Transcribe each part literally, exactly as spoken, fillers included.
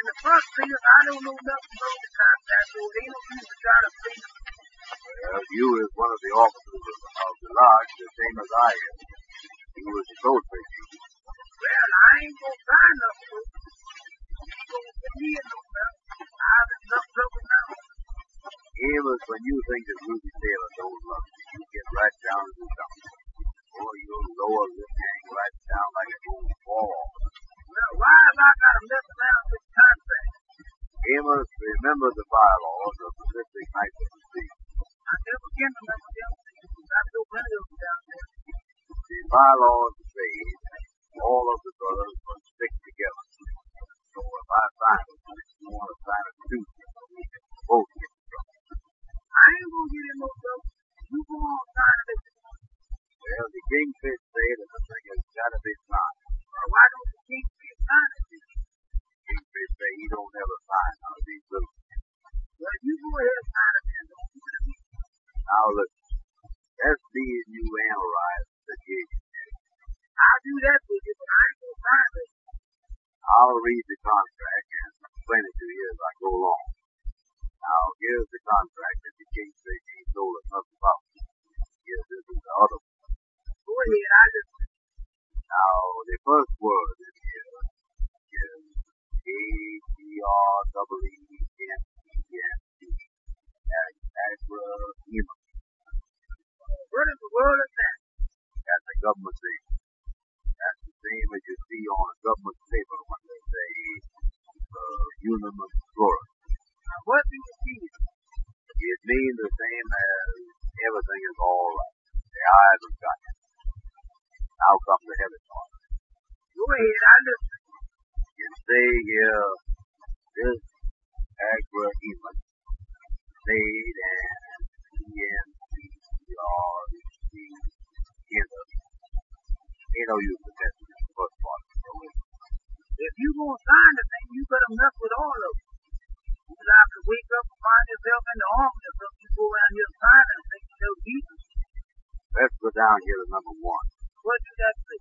the first thing is I don't know nothing about the contract, so it ain't no use to try to plead it. Well, you is one of the officers of the, of the lodge, the same as I am. You was supposed to be. Well, I ain't gonna sign nothing, so you ain't gonna get me in no trouble. I'm in enough trouble now. Amos, when you think that Ruby Taylor don't love you, you get right down to the dump. Or you'll lower this hang right down like it's going to fall off. Well, why have I got to mess around with this contract? Amos, remember the bylaws of the Pacific Knights of the Sea. I never can remember them things. I've so many of them down there. The bylaws say all of the brothers must stick together. So if I sign it, you want to sign it too, so we can both get in trouble. I ain't gonna get in no trouble. You go on signing it. Well, the Kingfish say that the thing has got to be signed. Well, why don't the Kingfish sign it then? Kingfish say he don't ever sign none of these little things. Well, you go ahead and sign it then. Don't do it to me. Now listen, let's see if you analyze the situation. I'll do that with you, but I ain't gonna sign it. I'll read the contract and explain it to you as I go along. Now, here's the contract that the Kingfish ain't told us nothing about. Here, this is the other one. Go ahead, I listen. Now, the first word in here is A G R E E N E N T. Agreement. What is the word of that? That's a government thing. That's the same as you see on a government paper when they say uh, unum flora. Now, what do you mean? It means the same as everything is all right. The eyes have got it. Now comes the heavy part. Go ahead, I listen. You say here, this agreement made and E N C R C together. Ain't no use to messing with the first part of the way. If you gonna sign the thing, you better mess with all of them. You like to wake up and find yourself in the army or something, you go around here signing and think you know Jesus. Let's go down here to number one. What do that say?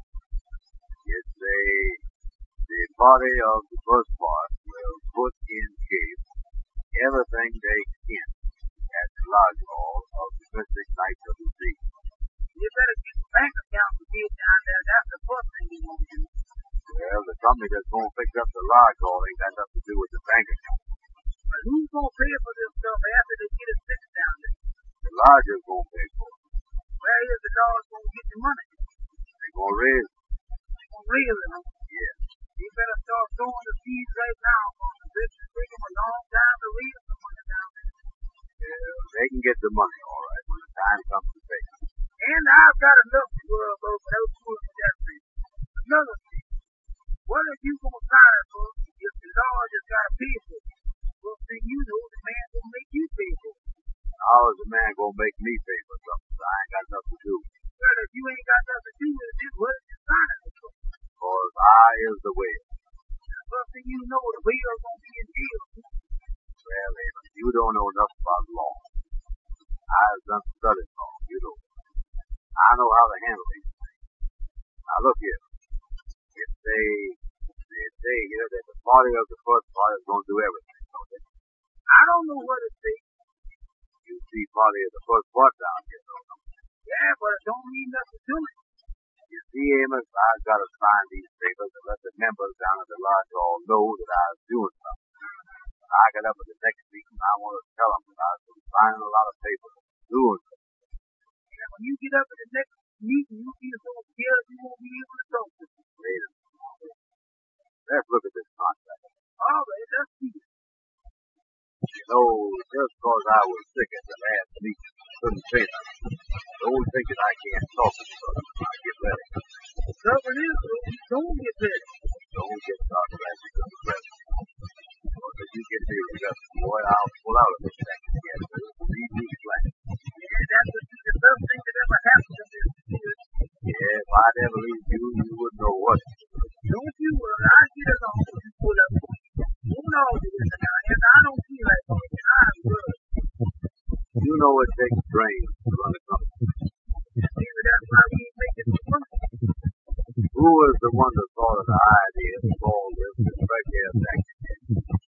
It say the body of the first part will put in shape everything they can at the lodge hall of the Pacific Knights of the Sea. You better get the bank account to be down there. That's the first thing you want to do. Well, the company that's going to fix up the lodge hall ain't got nothing to do with the bank account. But who's going to pay for this stuff after they get it fixed down there? The lodge is going to pay for it. Where is the dollars going to get the money? They're going to raise it. They're going to raise it, huh? Yeah. You better start throwing the seeds right now, because the business take them a long time to raise the money down there. Yeah, they can get the money, all right, when the time comes to pay. And I've got enough to worry about without fooling with that thing. Another thing, what are you going to sign it for if the Lord just got to pay for it? Well, then you know the man going to make you pay for it. How is the man going to make me pay for something I ain't got nothing to do? Well, if you ain't got nothing to do with it, then what are you signing it for? Because I is the whale. Well, then you know the whale's going to be in jail. Well, Amos, you don't know enough about law. I've done studied law, you know. I know how to handle these things. Now look here. If they, they say here that the party of the first part is going to do everything, don't they? I don't know what it says. You see party of the first part down here, don't you? Yeah, but it don't mean nothing to me. You see, Amos, I've got to sign these papers and let the members down at the lodge all know that I was doing something. When I get up at the next meeting, I want to tell them that I've been signing a lot of papers and doing something. Yeah, when you get up at the next meeting, you'll be so scared you won't be able to talk to me. Wait a minute. Let's look at this contract. All right, let's see it. You know, just because I was sick at the last meeting, I couldn't say nothing. Don't think that I can't talk to you when I get ready. The trouble is, don't get ready. Don't get started as you get ready. Because if you get me arrested, boy, I'll pull out of this thing again. Leave me flat. Yeah, that would be the best thing that ever happened to me. Yeah, if I'd ever leave you, you wouldn't know what to do. Don't you worry, I'll get along when you pull up. Hold on to this now, and I don't feel like talking. I'm good. You know it takes brains to run a company. Maybe that's why we ain't making the money. Who was the one that thought of the idea of all this and right there thank you?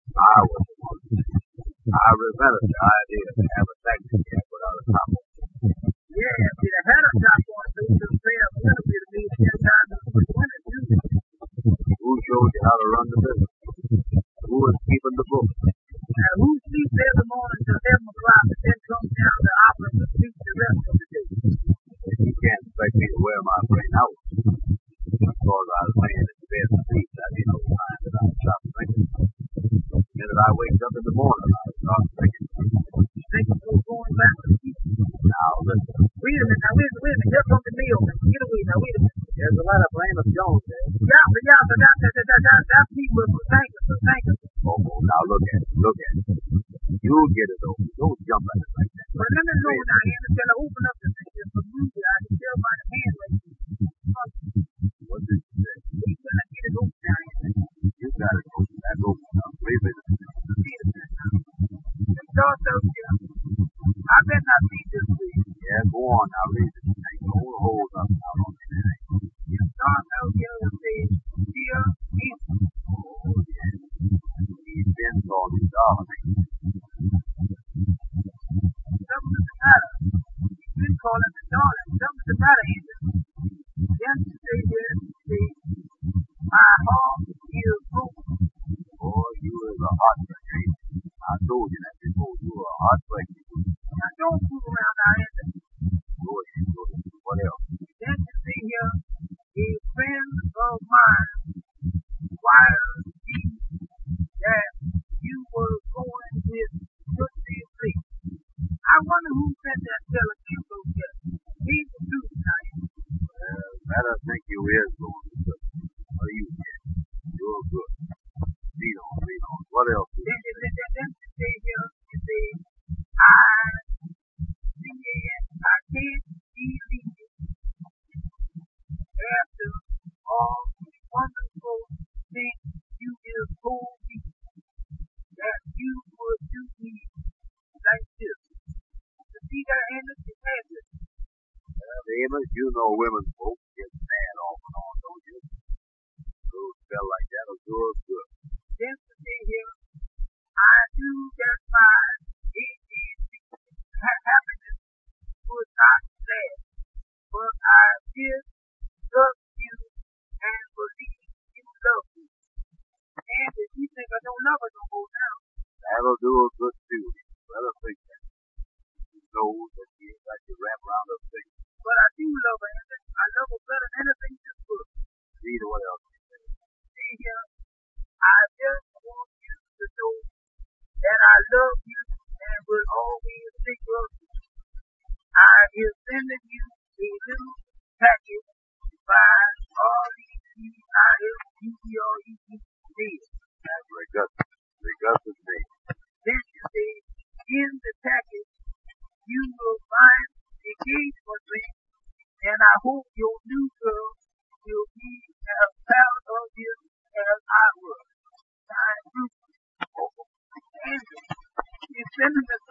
I resented the idea to have a taxi cab without a top on it. Yeah, if it had a top on it, they should pay a benefit to me ten times as much money too. Who showed you how to run the business? Who is keeping the books? And who sleeps every morning till eleven o'clock and then comes down to opera to sleep the rest of the day? You can't expect me to wear my brain out. Because I was laying in bed asleep, that ain't no sign that I stop thinking. The minute I wake up in the morning, I start thinking. Thinking you're going back to sleep. Now, listen. Wait a minute, now wait a minute, wait a minute. Here comes the mailman. Get away now, wait a minute. There's a letter for Amos Jones there. Yeah, but yeah, but that, that, that, that, that, that people are for thank us, for thank us. Oh, now look at it, look at it. You'll get it over. Don't jump at it like that. But let me know now, Andy, till I open up the thing for movie, I can tell by the handwriting. What did you say? He couldn't get it open now, Andy. You got it open. That's open now. Leave it. Wait a minute now. Them doors up here. I bet not see this way. Yeah, go on now. Leave it. Ain't no hold up out on it. Them doors out here will say, dear Andy. Oh, yeah. He's been called his darling. Something's the matter. He's been calling the darling. Something's the matter, Andy. Then you say this, say, my heart is broken. Boy, you is a heartbreaker, ain't you? I told you that before. You are a heartbreaker. Now don't fool around now, Andy. Go ahead, go ahead. What else? Then you see here, a friend of mine, wired me that you were going with good sleep. I wonder who sent that telegram so yet. He's the truth now. Well, that I think you is going to good. What do you get? You're good. Lead on, lead on. What else? Then, then, then, then, then you say here, you say, I, I can't believe it. After all the wonderful things you have told me, that you would do me like this. You see that, Amos? You had this. Well, Amos, you know women folks get mad off and on, don't you? Those spell like that'll do us good. Then to say here, I knew that my happiness would not last, but I did love you and believe you love me. And if you think I don't love her no more now, That'll do us good too. Let us think that. You know that you got your wrap around her finger. but I do love her, and I love her better than anything in this world. Read what else you say. See here, I just want you to know that I love you and will always think of you. I am sending you a little package by R E G I S U E R E G mail. That's Regus- Regus's name. Then you say, in the package, you will find a engagement ring, and I hope your new girl will be as proud of you as I was. Time, Andrew, you're sending the